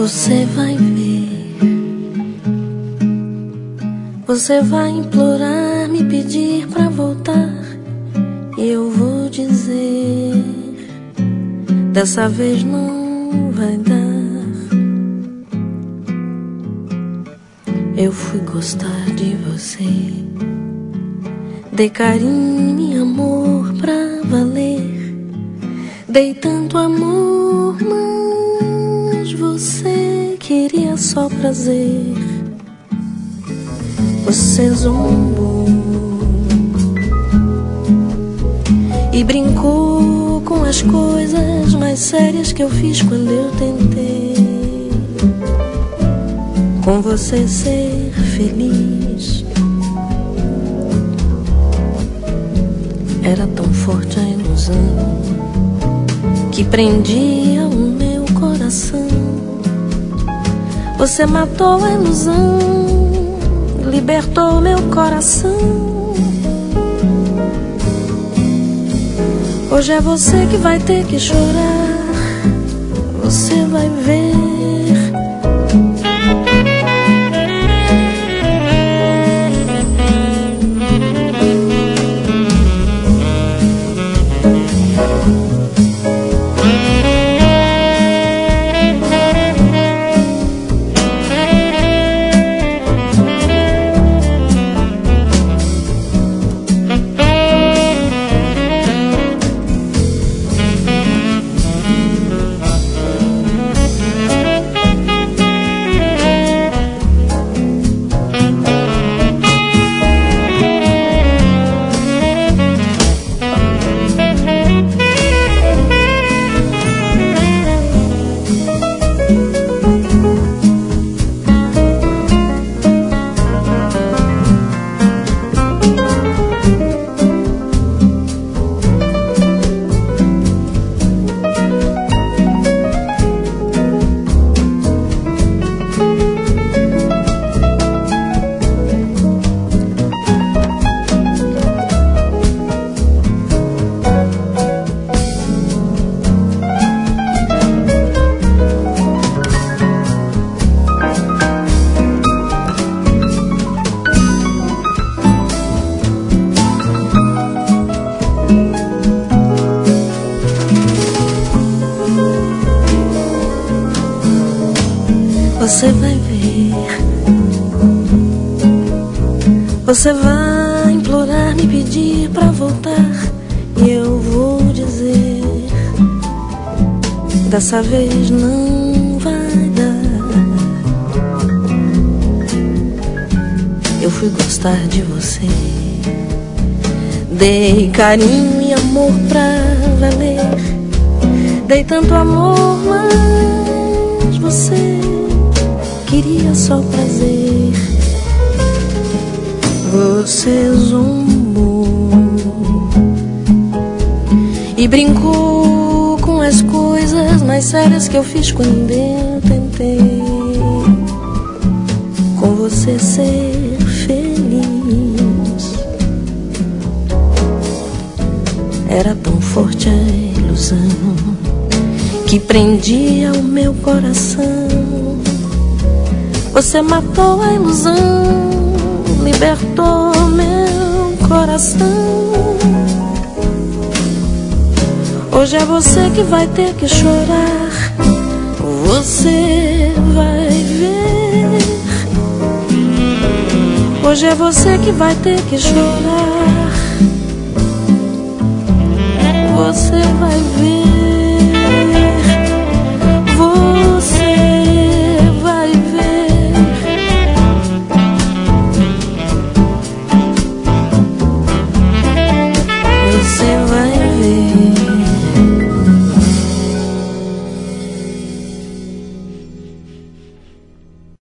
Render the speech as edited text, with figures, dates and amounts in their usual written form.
Você vai ver, você vai implorar, me pedir pra voltar, e eu vou dizer, dessa vez não vai dar. Eu fui gostar de você, dei carinho e amor pra valer, dei tanto amor, mas você queria só prazer. Você zombou e brincou com as coisas mais sérias que eu fiz quando eu tentei com você ser feliz. Era tão forte a ilusão que prendia o meu coração. Você matou a ilusão, libertou meu coração. Hoje é você que vai ter que chorar, você vai ver. Você vai ver, você vai implorar, me pedir pra voltar, e eu vou dizer, dessa vez não vai dar. Eu fui gostar de você, dei carinho e amor pra valer, dei tanto amor, mas você queria só prazer. Você zombou e brincou com as coisas mais sérias que eu fiz quando eu tentei com você ser feliz. Era tão forte a ilusão que prendia o meu coração. Você matou a ilusão, libertou meu coração. Hoje é você que vai ter que chorar, você vai ver. Hoje é você que vai ter que chorar, você vai ver.